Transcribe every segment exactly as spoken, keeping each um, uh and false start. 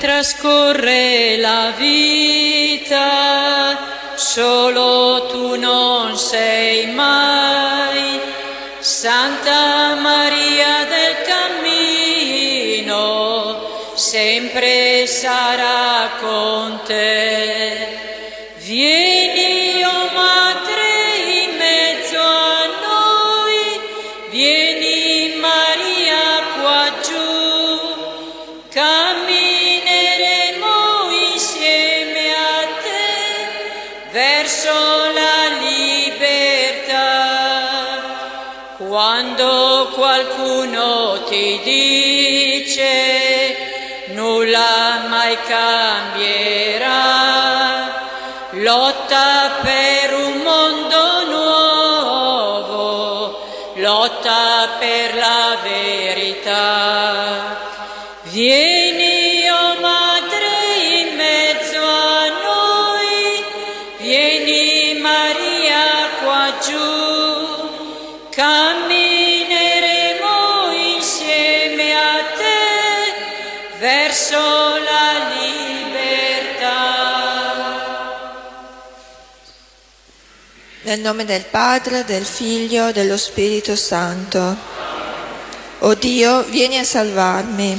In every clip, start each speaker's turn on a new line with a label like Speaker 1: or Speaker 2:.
Speaker 1: trascorre la vita, solo tu non sei mai. Santa Maria del Cammino, sempre sarà con te. Vieni, o Madre, in mezzo a noi, vieni Maria qua giù, cammineremo insieme a te verso la libertà. Quando qualcuno ti dice nulla mai cambierà, lotta per un mondo nuovo, lotta per la verità. Vieni, o Madre, in mezzo a noi, vieni Maria qua giù, cammineremo insieme a te verso la
Speaker 2: Nel nome del Padre, del Figlio, dello Spirito Santo. O Dio, vieni a salvarmi.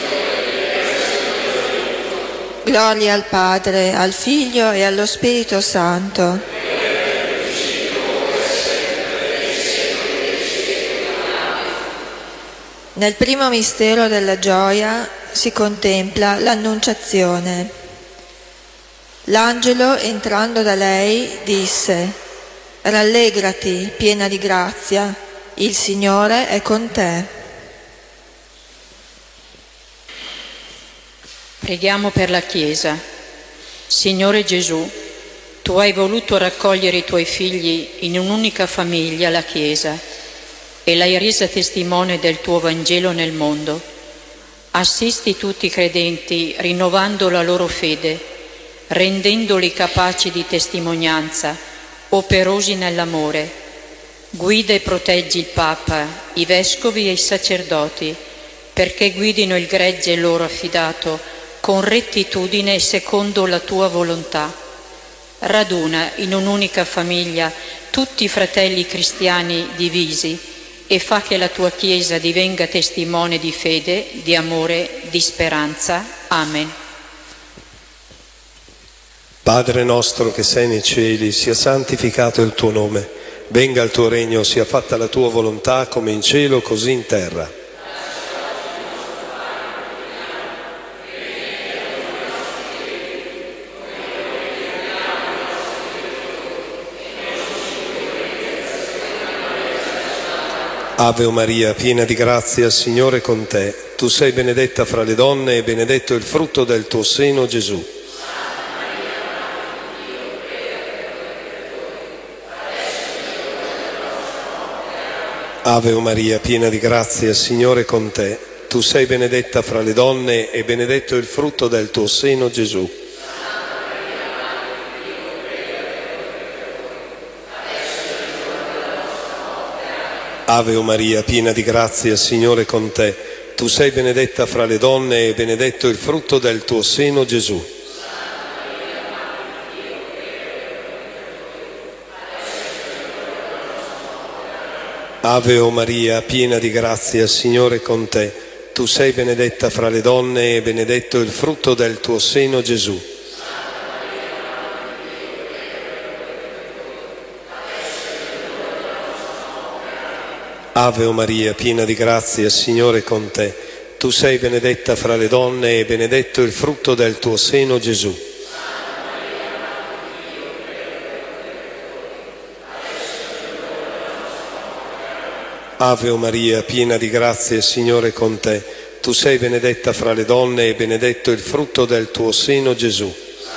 Speaker 2: Gloria al Padre, al Figlio e allo Spirito Santo. Nel primo mistero della gioia si contempla l'Annunciazione. L'angelo, entrando da lei, disse: Rallegrati, piena di grazia, il Signore è con te.
Speaker 1: Preghiamo per la Chiesa. Signore Gesù, tu hai voluto raccogliere i tuoi figli in un'unica famiglia, la Chiesa, e l'hai resa testimone del tuo Vangelo nel mondo. Assisti tutti i credenti rinnovando la loro fede, rendendoli capaci di testimonianza, operosi nell'amore. Guida e proteggi il Papa, i Vescovi e i Sacerdoti, perché guidino il gregge loro affidato con rettitudine e secondo la tua volontà. Raduna in un'unica famiglia tutti i fratelli cristiani divisi e fa che la tua Chiesa divenga testimone di fede, di amore, di speranza. Amen.
Speaker 3: Padre nostro che sei nei cieli, sia santificato il tuo nome, venga il tuo regno, sia fatta la tua volontà come in cielo così in terra. Ave o Maria, piena di grazia, il Signore è con te. Tu sei benedetta fra le donne e benedetto il frutto del tuo seno, Gesù. Ave o Maria, piena di grazia, il Signore è con te. Tu sei benedetta fra le donne e benedetto il frutto del tuo seno, Gesù. Ave o Maria, piena di grazia, il Signore è con te. Tu sei benedetta fra le donne e benedetto il frutto del tuo seno, Gesù. Ave o Maria, piena di grazia, il Signore è con te. Tu sei benedetta fra le donne e benedetto il frutto del tuo seno, Gesù. Ave o Maria, piena di grazia, il Signore è con te. Tu sei benedetta fra le donne e benedetto il frutto del tuo seno, Gesù. Ave o Maria, piena di grazia, il Signore è con te. Tu sei benedetta fra le donne e benedetto il frutto del tuo seno, Gesù.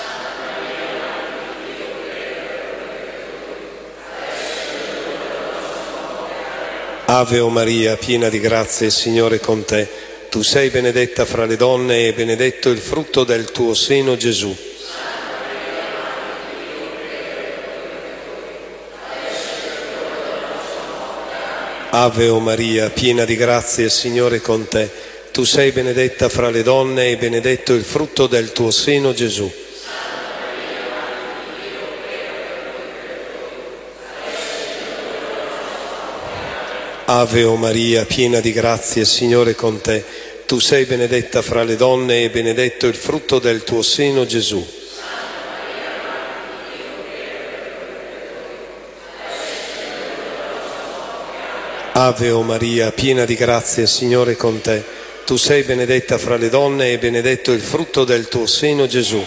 Speaker 3: Ave o Maria, piena di grazia, il Signore è con te. Tu sei benedetta fra le donne e benedetto il frutto del tuo seno, Gesù. Ave o Maria, piena di grazia, il Signore è con te. Tu sei benedetta fra le donne e benedetto il frutto del tuo seno, Gesù. Ave o Maria, piena di grazia, il Signore è con te. Tu sei benedetta fra le donne e benedetto il frutto del tuo seno, Gesù. Ave o Maria, piena di grazia, il Signore è con te. Tu sei benedetta fra le donne e benedetto il frutto del tuo seno, Gesù.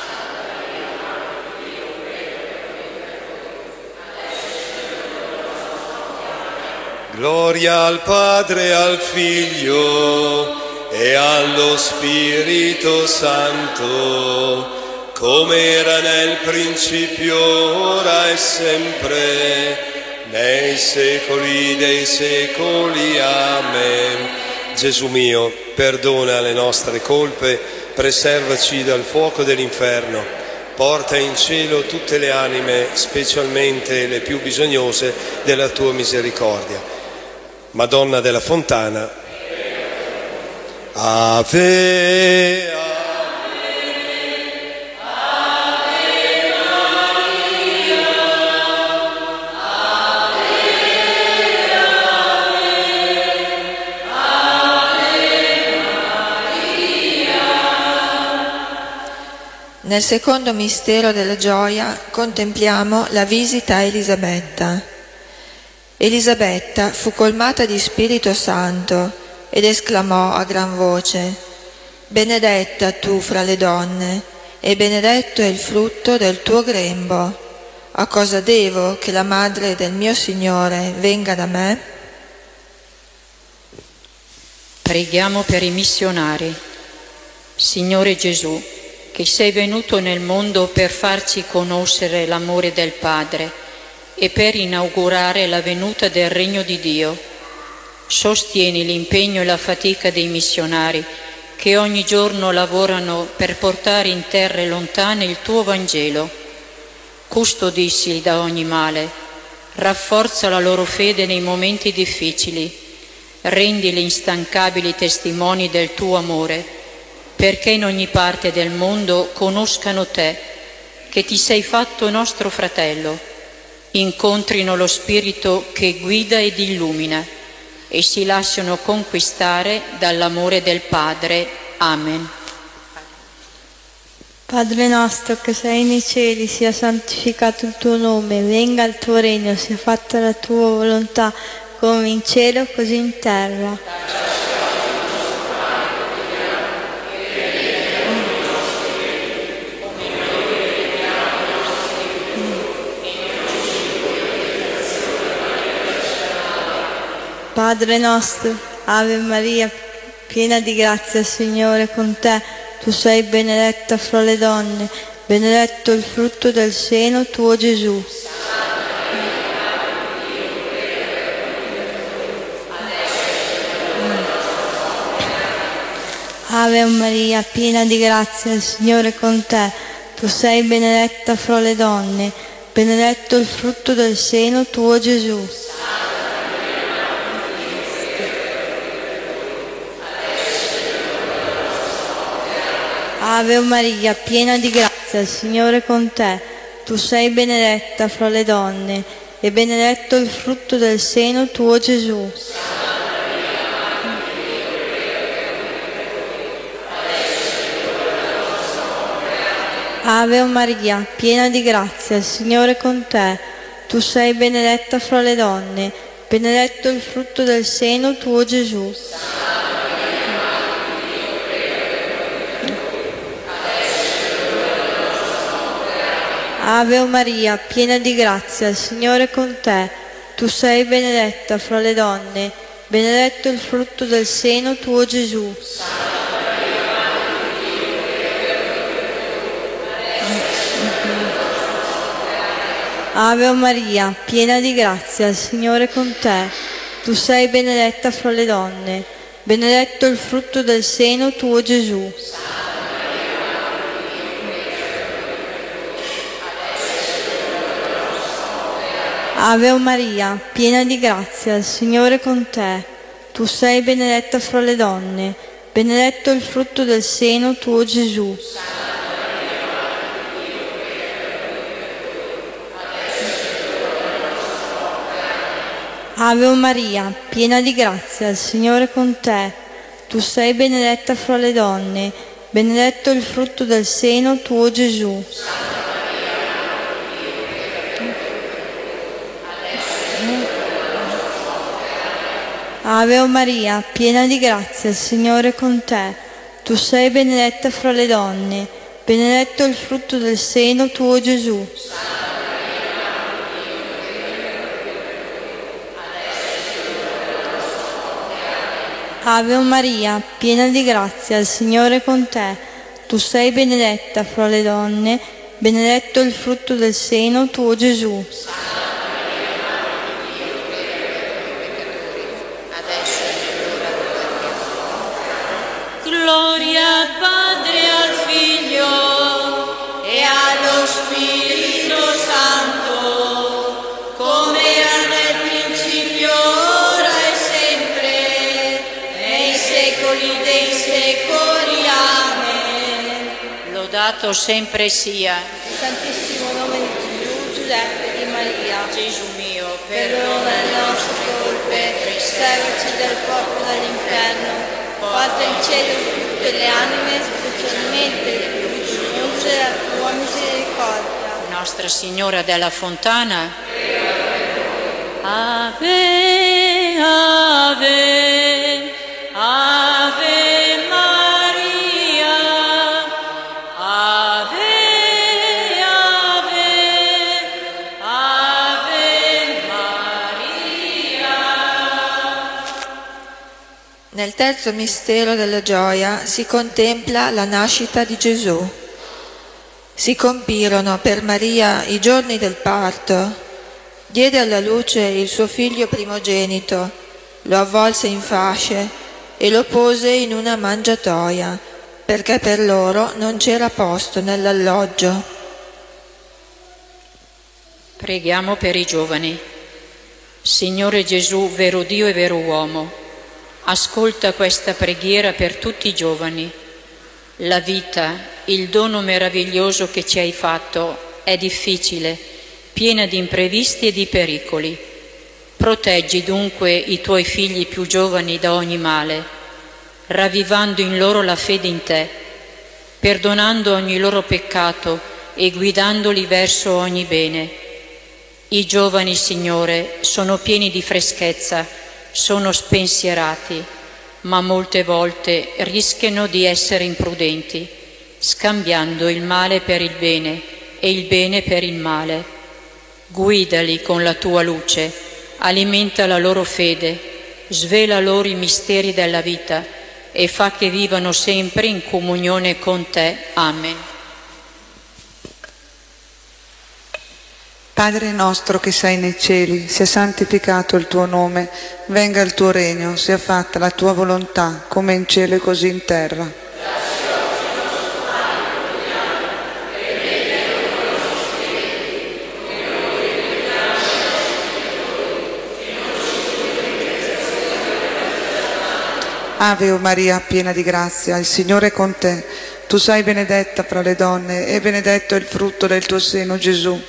Speaker 3: Gloria al Padre e al Figlio e allo Spirito Santo, come era nel principio, ora e sempre, nei secoli dei secoli. Amen. Gesù mio, perdona le nostre colpe, preservaci dal fuoco dell'inferno, porta in cielo tutte le anime, specialmente le più bisognose della tua misericordia. Madonna della Fontana, Ave, Ave, Ave Maria, Ave, Ave, Ave Maria.
Speaker 2: Nel secondo mistero della gioia contempliamo la visita a Elisabetta. Elisabetta fu colmata di Spirito Santo ed esclamò a gran voce: benedetta tu fra le donne e benedetto è il frutto del tuo grembo. A cosa devo che la madre del mio Signore venga da me?
Speaker 1: Preghiamo per i missionari. Signore Gesù, che sei venuto nel mondo per farci conoscere l'amore del Padre e per inaugurare la venuta del Regno di Dio, sostieni l'impegno e la fatica dei missionari che ogni giorno lavorano per portare in terre lontane il tuo Vangelo. Custodissi da ogni male, rafforza la loro fede nei momenti difficili, rendili instancabili testimoni del tuo amore, perché in ogni parte del mondo conoscano te, che ti sei fatto nostro fratello, incontrino lo Spirito che guida ed illumina e si lasciano conquistare dall'amore del Padre. Amen.
Speaker 4: Padre nostro che sei nei cieli, sia santificato il tuo nome, venga il tuo regno, sia fatta la tua volontà, come in cielo così in terra. Padre nostro, Ave Maria, piena di grazia, il Signore è con te. Tu sei benedetta fra le donne, benedetto il frutto del seno tuo, Gesù. Ave Maria, piena di grazia, il Signore è con te. Tu sei benedetta fra le donne, benedetto il frutto del seno tuo, Gesù. Ave Maria, piena di grazia, il Signore è con te. Tu sei benedetta fra le donne e benedetto il frutto del seno tuo, Gesù. Ave Maria, piena di grazia, il Signore è con te. Tu sei benedetta fra le donne, benedetto il frutto del seno tuo, Gesù. Ave Maria, piena di grazia, il Signore è con te. Tu sei benedetta fra le donne, benedetto il frutto del seno tuo, Gesù. Ave Maria, piena di grazia, il Signore è con te. Tu sei benedetta fra le donne, benedetto il frutto del seno tuo, Gesù. Ave Maria, piena di grazia, il Signore è con te. Tu sei benedetta fra le donne, benedetto il frutto del seno tuo, Gesù. Ave Maria, piena di grazia, il Signore è con te. Tu sei benedetta fra le donne, benedetto il frutto del seno tuo, Gesù. Ave Maria, piena di grazia, il Signore è con te. Tu sei benedetta fra le donne, benedetto il frutto del seno tuo, Gesù. Ave Maria, piena di grazia, il Signore è con te. Tu sei benedetta fra le donne, benedetto il frutto del seno tuo, Gesù.
Speaker 1: Gloria al Padre, al Figlio e allo Spirito Santo, come era nel principio, ora e sempre, nei secoli dei secoli. Amen. Lodato sempre sia
Speaker 4: Il Santissimo nome di Gesù, Giuseppe di Maria.
Speaker 1: Gesù mio,
Speaker 4: Perdona le nostre colpe, preservaci dal fuoco dell'inferno. Porta in cielo tutte le anime, specialmente le più bisognose della tua misericordia.
Speaker 1: Nostra Signora della Fontana. Ave, ave, ave Maria. Ave, ave, ave Maria.
Speaker 2: Nel terzo mistero della gioia si contempla la nascita di Gesù. Si compirono per Maria i giorni del parto. Diede alla luce il suo figlio primogenito, lo avvolse in fasce e lo pose in una mangiatoia, perché per loro non c'era posto nell'alloggio.
Speaker 1: Preghiamo per i giovani. Signore Gesù, vero Dio e vero uomo, ascolta questa preghiera per tutti i giovani. La vita, il dono meraviglioso che ci hai fatto, è difficile, piena di imprevisti e di pericoli. Proteggi dunque i tuoi figli più giovani da ogni male, ravvivando in loro la fede in te, perdonando ogni loro peccato e guidandoli verso ogni bene. I giovani, Signore, sono pieni di freschezza, sono spensierati, ma molte volte rischiano di essere imprudenti, scambiando il male per il bene e il bene per il male. Guidali con la tua luce, alimenta la loro fede, svela loro i misteri della vita e fa che vivano sempre in comunione con te. Amen.
Speaker 5: Padre nostro che sei nei cieli, sia santificato il tuo nome, venga il tuo regno, sia fatta la tua volontà, come in cielo e così in terra. Ave Maria, piena di grazia, il Signore è con te. Tu sei benedetta fra le donne e benedetto è il frutto del tuo seno, Gesù.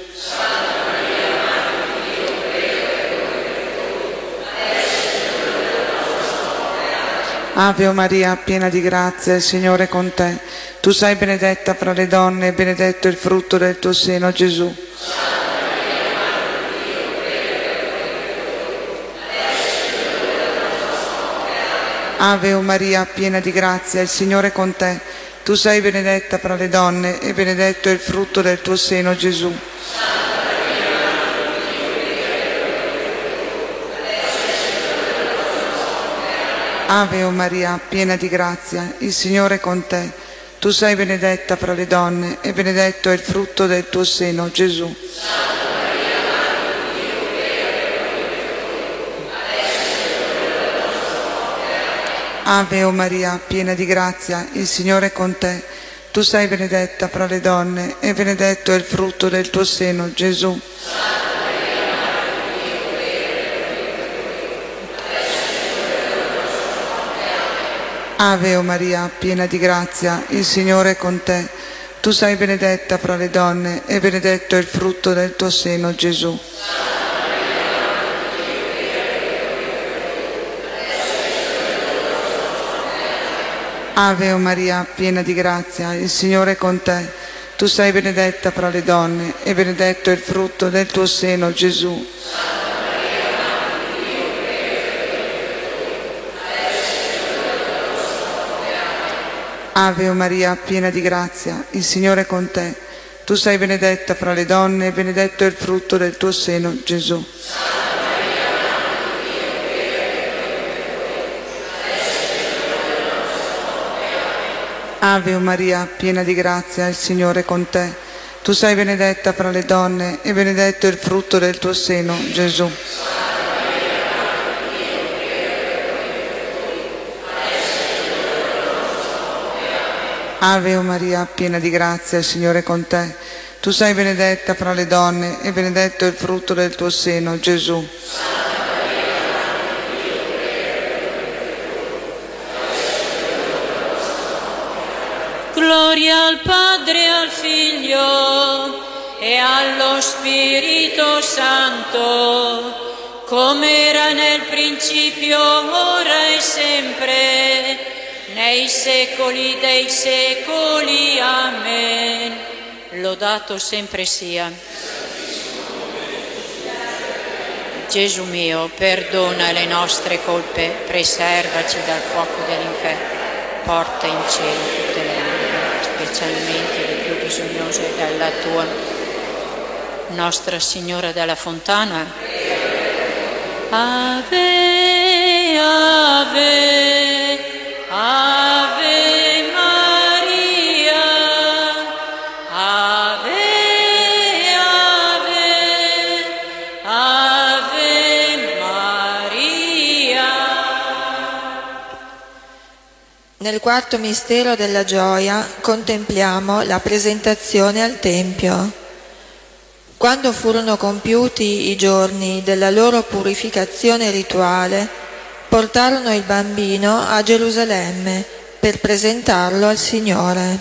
Speaker 5: Ave Maria, piena di grazia, il Signore è con te. Tu sei benedetta fra le donne e benedetto è il frutto del tuo seno, Gesù. Ave Maria, piena di grazia, il Signore è con te. Tu sei benedetta fra le donne e benedetto è il frutto del tuo seno, Gesù. Ave Maria, piena di grazia, il Signore è con te. Tu sei benedetta fra le donne e benedetto è il frutto del tuo seno, Gesù. Ave Maria, piena di grazia, il Signore è con te. Tu sei benedetta fra le donne e benedetto è il frutto del tuo seno, Gesù. Ave o Maria, piena di grazia, il Signore è con te. Tu sei benedetta fra le donne e benedetto è il frutto del tuo seno, Gesù. Ave o Maria, piena di grazia, il Signore è con te. Tu sei benedetta fra le donne e benedetto è il frutto del tuo seno, Gesù. Ave o Maria, piena di grazia, il Signore è con te. Tu sei benedetta fra le donne e benedetto è il frutto del tuo seno, Gesù. Ave o Maria, piena di grazia, il Signore è con te. Tu sei benedetta fra le donne e benedetto è il frutto del tuo seno, Gesù. Ave o Maria, piena di grazia, il Signore è con te. Tu sei benedetta fra le donne e benedetto è il frutto del tuo seno, Gesù.
Speaker 1: Gloria al Padre, al Figlio e allo Spirito Santo, come era nel principio, ora e sempre, nei secoli dei secoli. Amen. Lodato sempre sia. Gesù mio, perdona le nostre colpe, preservaci dal fuoco dell'inferno, porta in cielo tutte le anime, specialmente le più bisognose della tua. Nostra Signora della Fontana. Ave, ave, Ave Maria, Ave, Ave, Ave Maria.
Speaker 2: Nel quarto mistero della gioia contempliamo la presentazione al Tempio. Quando furono compiuti i giorni della loro purificazione rituale, portarono il bambino a Gerusalemme per presentarlo al Signore.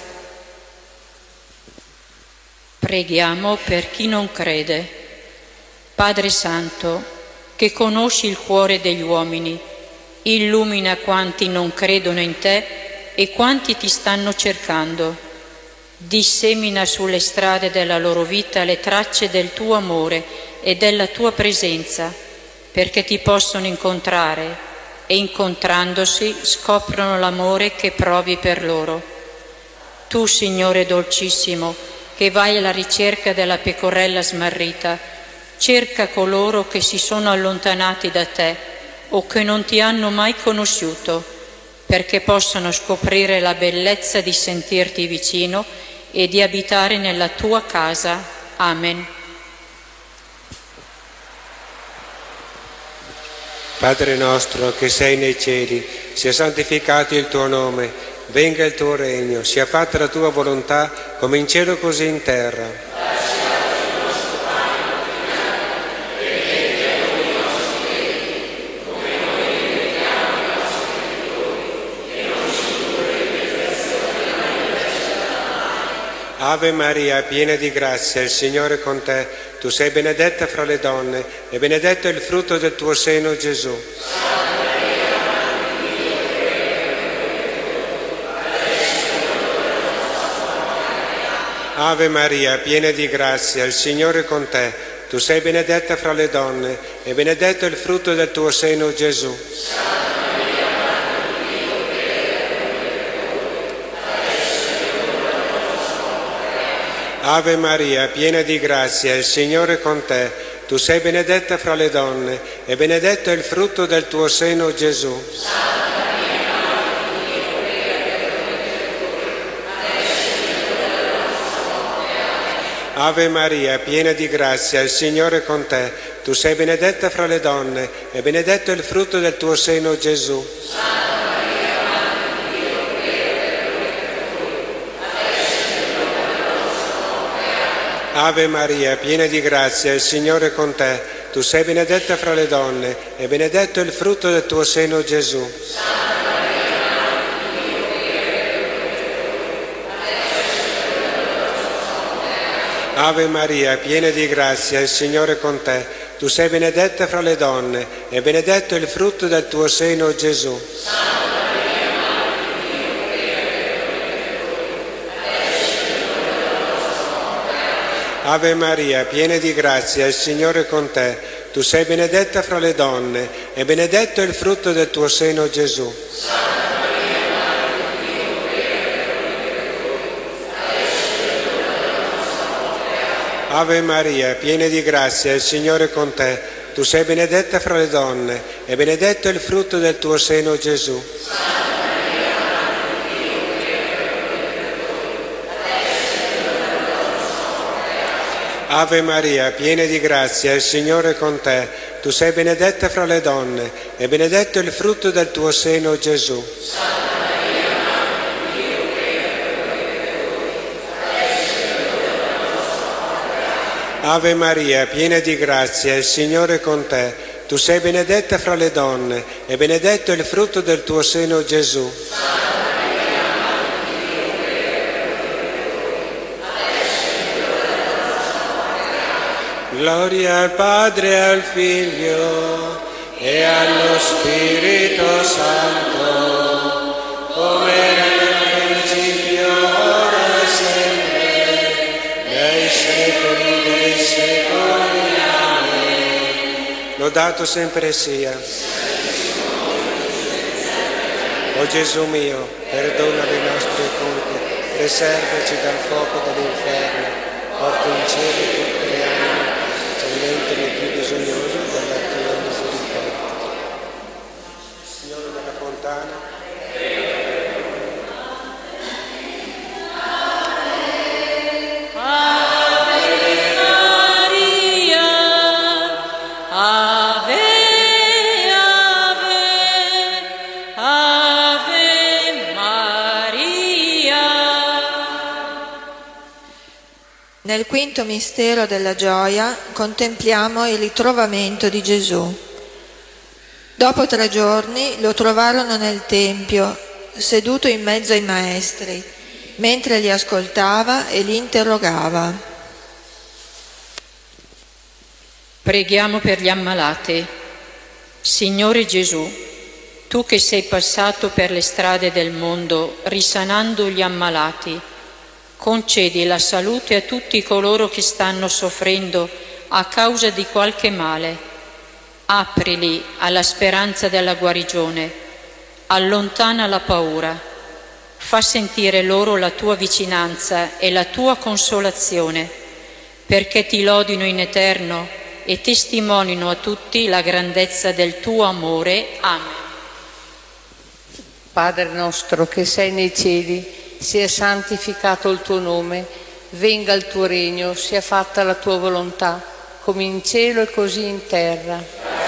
Speaker 1: Preghiamo per chi non crede. Padre Santo, che conosci il cuore degli uomini, illumina quanti non credono in te e quanti ti stanno cercando. Dissemina sulle strade della loro vita le tracce del tuo amore e della tua presenza, perché ti possono incontrare e incontrandosi scoprono l'amore che provi per loro. Tu, Signore dolcissimo, che vai alla ricerca della pecorella smarrita, cerca coloro che si sono allontanati da te o che non ti hanno mai conosciuto, perché possano scoprire la bellezza di sentirti vicino e di abitare nella tua casa. Amen.
Speaker 6: Padre nostro che sei nei cieli, sia santificato il tuo nome, venga il tuo regno, sia fatta la tua volontà come in cielo così in terra. Ave Maria, piena di grazia, il Signore è con te. Tu sei benedetta fra le donne e benedetto è il frutto del tuo seno, Gesù. Ave Maria, piena di grazia, il Signore è con te. Tu sei benedetta fra le donne e benedetto è il frutto del tuo seno, Gesù. Ave Maria, piena di grazia, il Signore è con te. Tu sei benedetta fra le donne e benedetto è il frutto del tuo seno, Gesù. Ave Maria, piena di grazia, il Signore è con te. Tu sei benedetta fra le donne e benedetto è il frutto del tuo seno, Gesù. Ave Maria, piena di grazia, il Signore è con te. Tu sei benedetta fra le donne e benedetto è il frutto del tuo seno, Gesù. Ave Maria, piena di grazia, il Signore è con te. Tu sei benedetta fra le donne e benedetto è il frutto del tuo seno, Gesù. Ave Maria, piena di grazia, il Signore è con te. Tu sei benedetta fra le donne e benedetto è il frutto del tuo seno, Gesù. Ave Maria, piena di grazia, il Signore è con te. Tu sei benedetta fra le donne e benedetto è il frutto del tuo seno, Gesù. Ave Maria, piena di grazia, il Signore è con te. Tu sei benedetta fra le donne e benedetto è il frutto del tuo seno, Gesù. Ave Maria, piena di grazia, il Signore è con te. Tu sei benedetta fra le donne e benedetto è il frutto del tuo seno, Gesù. Gloria al Padre e al Figlio e allo Spirito Santo, come era nel principio, ora e sempre, nei secoli dei secoli. Amen. Lodato sempre sia. O Gesù mio, perdona le nostre colpe, preservaci dal fuoco dell'inferno, porta in cielo tutte le anime, specialmente le più bisognose della tua misericordia. Signore della fontana,
Speaker 2: Nel quinto mistero della gioia contempliamo il ritrovamento di Gesù. Dopo tre giorni lo trovarono nel Tempio, seduto in mezzo ai maestri, mentre li ascoltava e li interrogava.
Speaker 1: Preghiamo per gli ammalati. Signore Gesù, tu che sei passato per le strade del mondo risanando gli ammalati, concedi la salute a tutti coloro che stanno soffrendo a causa di qualche male. Aprili alla speranza della guarigione, allontana la paura, fa sentire loro la tua vicinanza e la tua consolazione, perché ti lodino in eterno e testimonino a tutti la grandezza del tuo amore. Amen.
Speaker 7: Padre nostro che sei nei cieli, sia santificato il tuo nome, venga il tuo regno, sia fatta la tua volontà, come in cielo e così in terra.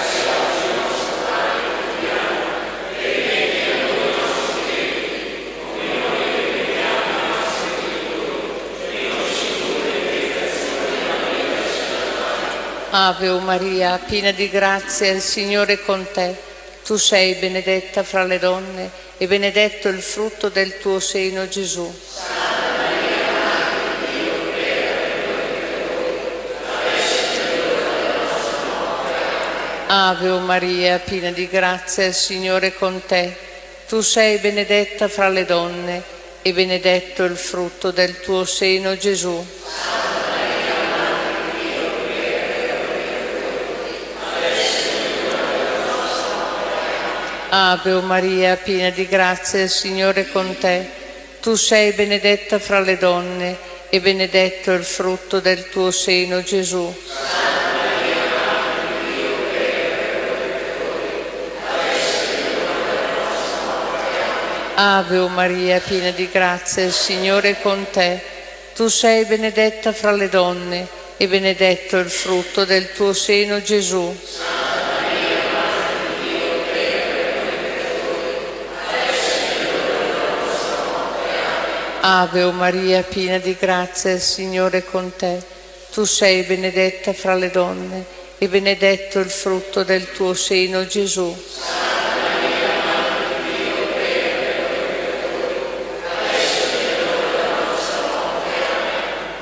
Speaker 7: Ave o Maria, piena di grazia, il Signore è con te. Tu sei benedetta fra le donne e benedetto il frutto del tuo seno, Gesù.
Speaker 3: Santa Maria, Madre di Dio, prega per noi peccatori, adesso è l'ora della nostra morte.
Speaker 7: Ave o Maria, piena di grazia, il Signore è con te. Tu sei benedetta fra le donne e benedetto il frutto del tuo seno, Gesù. Ave o Maria, piena di grazia, il Signore è con te. Tu sei benedetta fra le donne e benedetto il frutto del tuo seno, Gesù.
Speaker 3: Santa Maria, Madre di Dio, prega per noi peccatori, adesso è l'ora della nostra morte.
Speaker 7: Ave o Maria, piena di grazia, il Signore è con te. Tu sei benedetta fra le donne e benedetto il frutto del tuo seno, Gesù. Ave o Maria, piena di grazia, il Signore è con te. Tu sei benedetta fra le donne e benedetto il frutto del tuo seno, Gesù.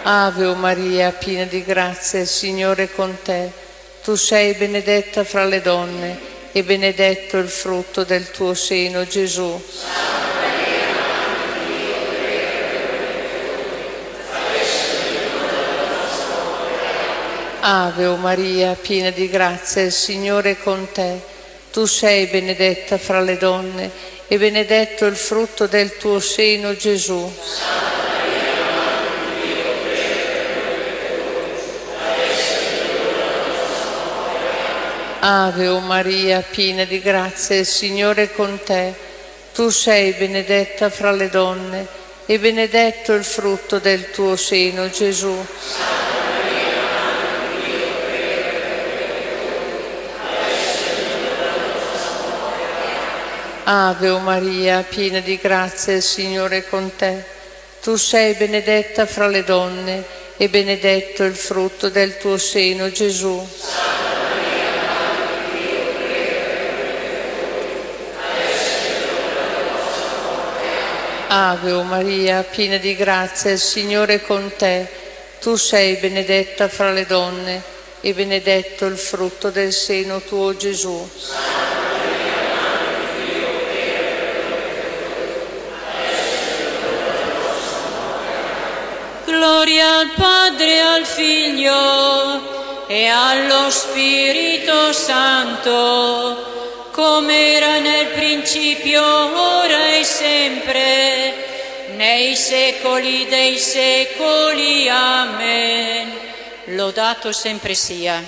Speaker 7: Ave o Maria, piena di grazia, il Signore è con te. Tu sei benedetta fra le donne e benedetto il frutto del tuo seno, Gesù. Ave o Maria, piena di grazia, il Signore è con te. Tu sei benedetta fra le donne e benedetto il frutto del tuo seno, Gesù. Ave o Maria, piena di grazia, il Signore è con te. Tu sei benedetta fra le donne e benedetto il frutto del tuo seno, Gesù. Ave o Maria, piena di grazia, il Signore è con te. Tu sei benedetta fra le donne e benedetto il frutto del tuo seno, Gesù. Ave o Maria, piena di grazia, il Signore è con te. Tu sei benedetta fra le donne e benedetto il frutto del seno tuo, Gesù.
Speaker 1: Gloria al Padre, al Figlio e allo Spirito Santo, come era nel principio, ora e sempre, nei secoli dei secoli. Amen. Lodato sempre sia.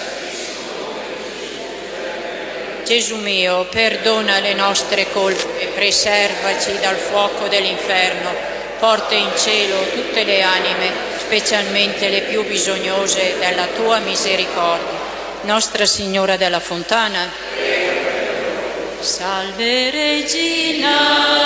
Speaker 1: Gesù mio, perdona le nostre colpe e preservaci dal fuoco dell'inferno. Porta in cielo tutte le anime, specialmente le più bisognose della tua misericordia. Nostra Signora della Fontana, Salve Regina,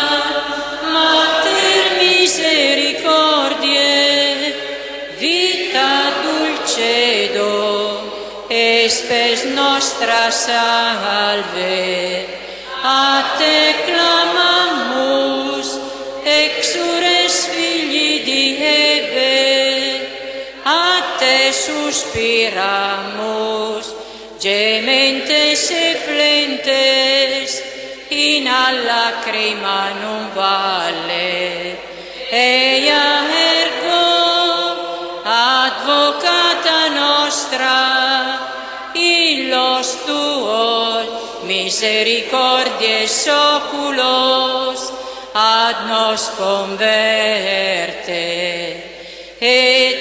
Speaker 1: Mater misericordiae, vita dulcedo, e spes nostra salve. A te clamamus, exures figli di Eve, a te suspiramus, gementes e flentes, in alla lacrima non valle. Eia ergo, advocata nostra, in los tuos misericordies oculos, ad nos converte. Et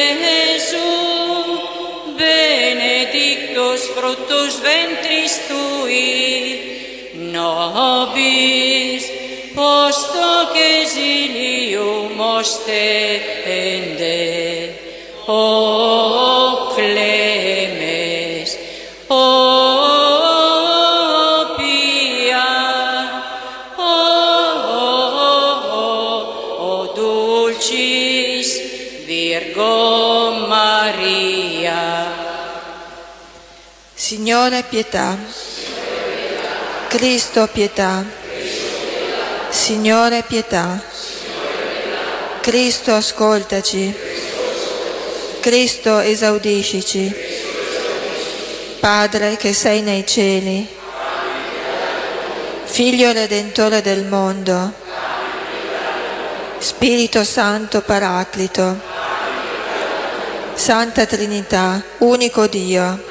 Speaker 1: Iesu, benedictus fructus ventris tui, nobis post hoc exilium ostende. O clemes, o pia, o dulcis Virgo Maria.
Speaker 2: Signore pietà. Cristo pietà. Signore pietà. Cristo ascoltaci. Cristo esaudiscici. Padre che sei nei cieli, Figlio Redentore del mondo, Spirito Santo Paraclito, Santa Trinità, unico Dio,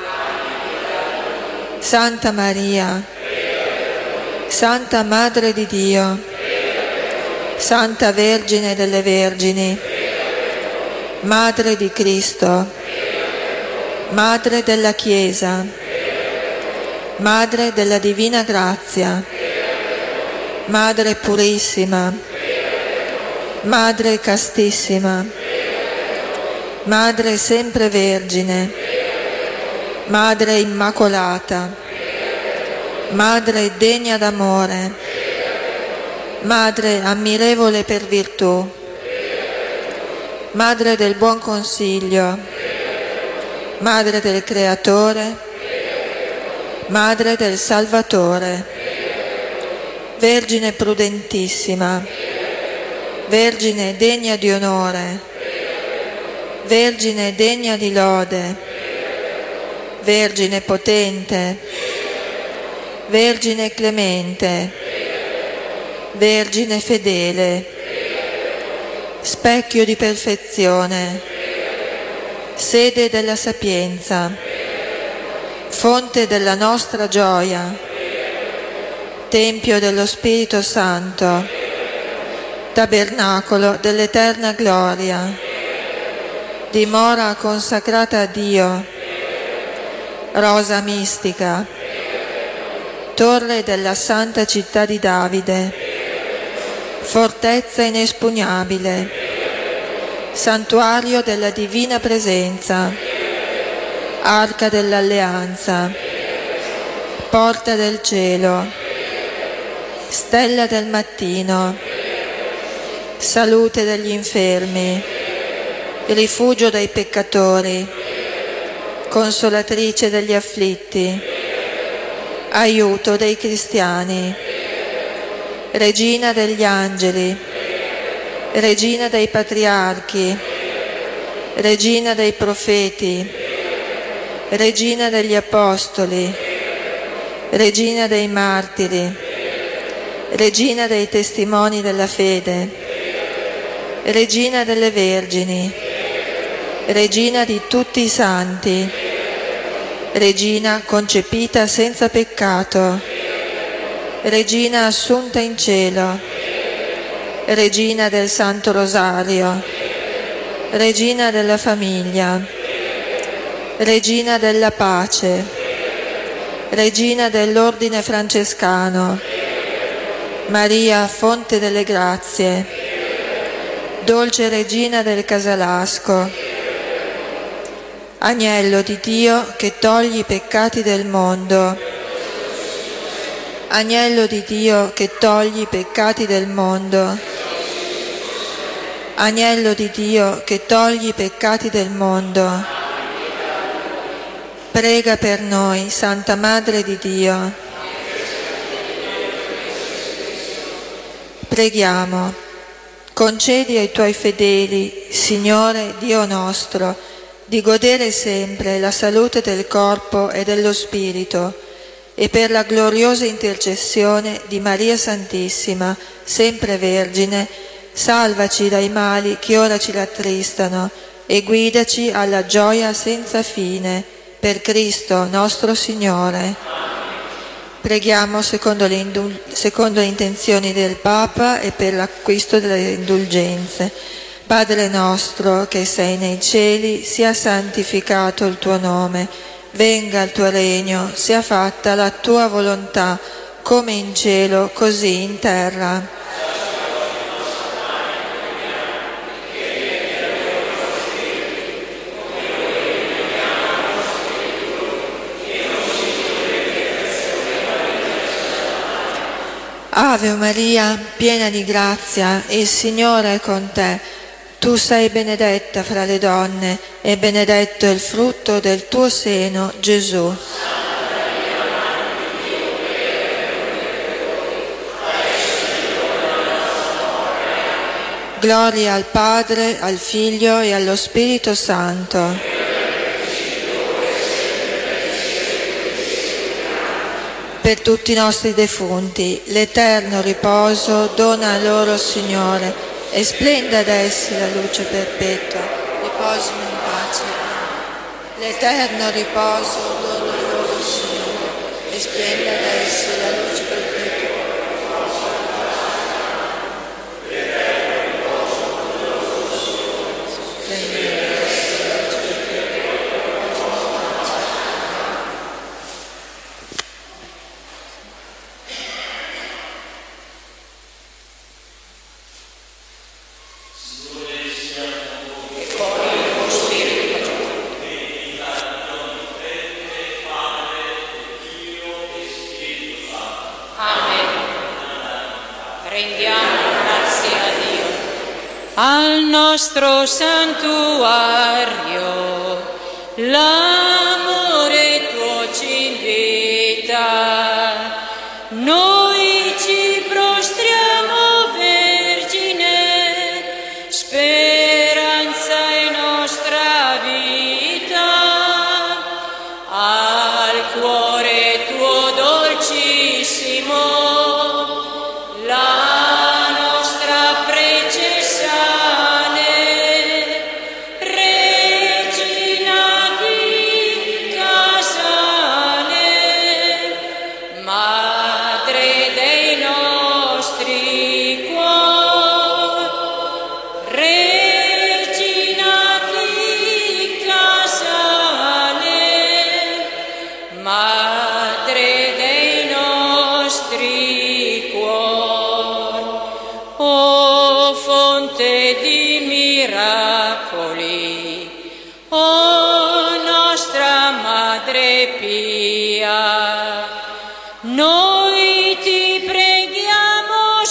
Speaker 2: Santa Maria, Santa Madre di Dio, Santa Vergine delle Vergini, Madre di Cristo, Madre della Chiesa, Madre della Divina Grazia, Madre Purissima, Madre Castissima, Madre Sempre Vergine, Madre Immacolata, Madre degna d'amore, Madre ammirevole per virtù, Madre del buon consiglio, Madre del Creatore, Madre del Salvatore, Vergine prudentissima, Vergine degna di onore, Vergine degna di lode, Vergine potente, Vergine clemente, Vergine fedele, specchio di perfezione, sede della sapienza, fonte della nostra gioia, tempio dello Spirito Santo, tabernacolo dell'eterna gloria, dimora consacrata a Dio, rosa mistica, torre della santa città di Davide, fortezza inespugnabile, santuario della divina presenza, arca dell'alleanza, porta del cielo, stella del mattino, salute degli infermi, rifugio dei peccatori, consolatrice degli afflitti, aiuto dei cristiani, regina degli angeli, regina dei patriarchi, regina dei profeti, regina degli apostoli, regina dei martiri, regina dei testimoni della fede, regina delle vergini, regina di tutti i santi, regina concepita senza peccato, regina assunta in cielo, regina del Santo Rosario, regina della famiglia, regina della pace, regina dell'ordine francescano, Maria, fonte delle grazie, dolce regina del Casalasco, Agnello di Dio che togli i peccati del mondo, Agnello di Dio che togli i peccati del mondo, Agnello di Dio che togli i peccati del mondo, prega per noi, Santa Madre di Dio. Preghiamo, concedi ai Tuoi fedeli, Signore Dio nostro, di godere sempre la salute del corpo e dello spirito, e per la gloriosa intercessione di Maria Santissima, sempre Vergine, salvaci dai mali che ora ci rattristano e guidaci alla gioia senza fine, per Cristo nostro Signore. Preghiamo secondo le, indul- secondo le intenzioni del Papa e per l'acquisto delle indulgenze. Padre nostro che sei nei cieli, sia santificato il tuo nome, venga il tuo regno, sia fatta la tua volontà, come in cielo, così in terra. Ave Maria, piena di grazia, il Signore è con te. Tu sei benedetta fra le donne e benedetto è il frutto del tuo seno, Gesù. Gloria al Padre, al Figlio e allo Spirito Santo. Per tutti i nostri defunti, l'eterno riposo dona loro, Signore, e splenda ad essi la luce perpetua, riposino in pace. L'eterno riposo dona loro, Signore, e splenda ad essi la luce perpetua.
Speaker 1: Al nostro santuario l'amore tuo ci invita, noi ci prostriamo, Vergine, speranza è nostra Madre dei nostri cuori, o fonte di miracoli, o nostra Madre pia, noi ti preghiamo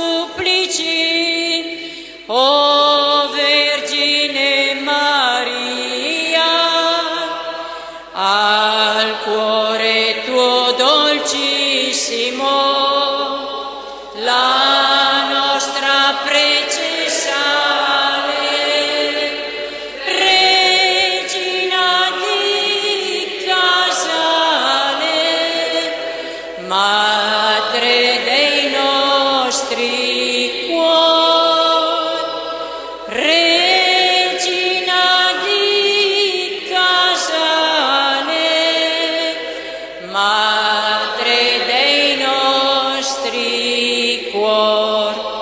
Speaker 1: supplici, o Vergine Maria, al cuore tuo dolcissimo, la nostra prece sale, Regina di Casale, Madre dei nostri cuori, Regina di Casale, Madre dei nostri cuori.